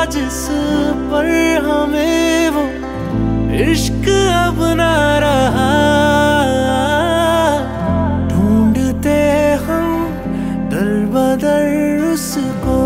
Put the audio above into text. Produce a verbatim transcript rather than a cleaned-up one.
जिस पर हमें वो इश्क अब ना रहा, ढूंढते हम दर बदर उसको।